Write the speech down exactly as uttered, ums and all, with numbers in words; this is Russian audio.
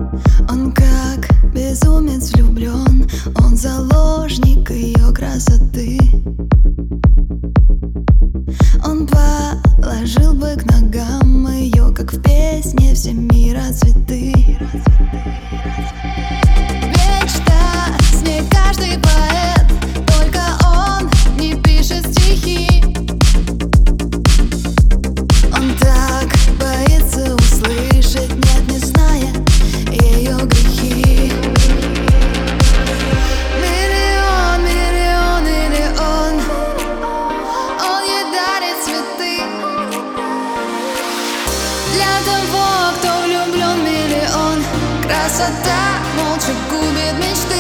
Он как безумец влюблен, он заложник ее красоты. Он положил бы к ногам ее, как в песне все мира цветы. Мечта, с ней каждый поэт, только он не пишет стихи. Он так боится услышать, нет, не зная ее грехи. Миллион, миллион или он, он ей дарит цветы. Для того, кто влюблен, миллион. Красота молча губит мечты.